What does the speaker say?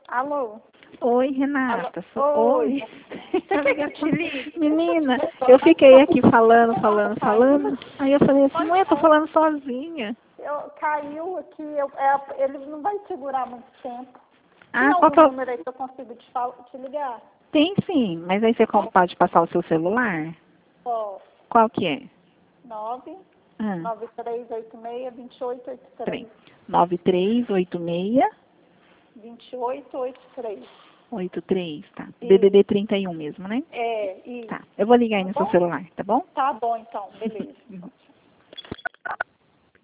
Alô? Oi, Renata. Alô? Oi. Você quer que eu te ligue? Menina, eu fiquei aqui falando. Aí eu falei assim, mãe, eu tô falando sozinha. Caiu aqui, ele não vai segurar muito tempo. Tem Ah, algum número aí que eu consigo te ligar? Tem sim, mas aí você pode passar o seu celular? Ó, Qual que é? 9 Ah, 9386-2883. peraí. 9386 2883. 83, tá. Isso. DDD 31 mesmo, né? É, isso. Tá. Eu vou ligar aí Tá no seu bom? celular, tá bom? Tá bom, então. Beleza.